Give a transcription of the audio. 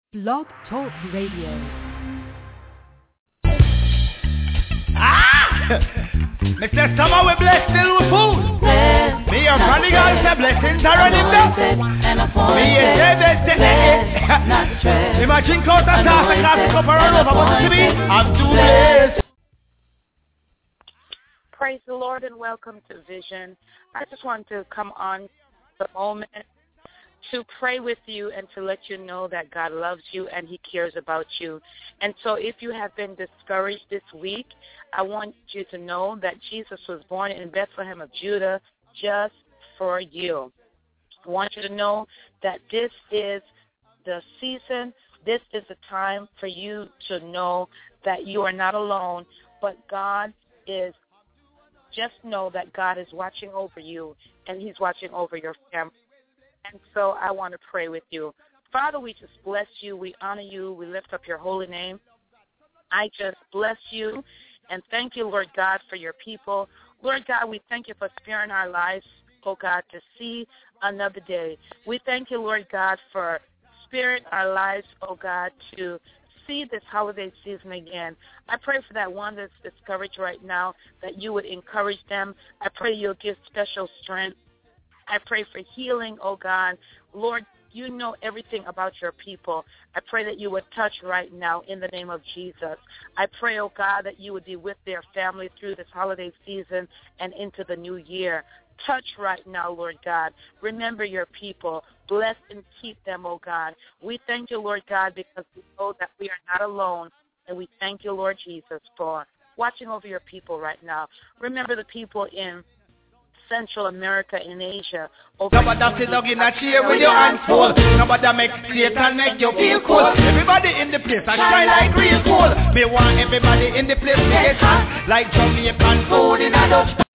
Blog Talk Radio. Mr. Summer, we bless still with food. Me your prodigal, the blessings are running down. Me a say. Imagine cause I start the class cup around over, but to me, I'm too blessed. Praise the Lord and welcome to Vision. I just want to come on the moment to pray with you and to let you know that God loves you and He cares about you. And so if you have been discouraged this week, I want you to know that Jesus was born in Bethlehem of Judah just for you. I want you to know that this is the season, this is the time for you to know that you are not alone, but God is, just know that God is watching over you and He's watching over your family. And so I want to pray with you. Father, we just bless you. We honor you. We lift up your holy name. I just bless you and thank you, Lord God, for your people. Lord God, we thank you for sparing our lives, oh God, to see another day. We thank you, Lord God, for sparing our lives, oh God, to see this holiday season again. I pray for that one that's discouraged right now, that you would encourage them. I pray you'll give special strength. I pray for healing, oh God. Lord, you know everything about your people. I pray that you would touch right now in the name of Jesus. I pray, oh God, that you would be with their family through this holiday season and into the new year. Touch right now, Lord God. Remember your people. Bless and keep them, oh God. We thank you, Lord God, because we know that we are not alone. And we thank you, Lord Jesus, for watching over your people right now. Remember the people in Central America and Asia. Nobody sit down in a chair with your hands full. Nobody make Satan make you feel cool. Everybody in the place I shine like real cool. Me want everybody in the place to get hot like Jamaican food in a dust.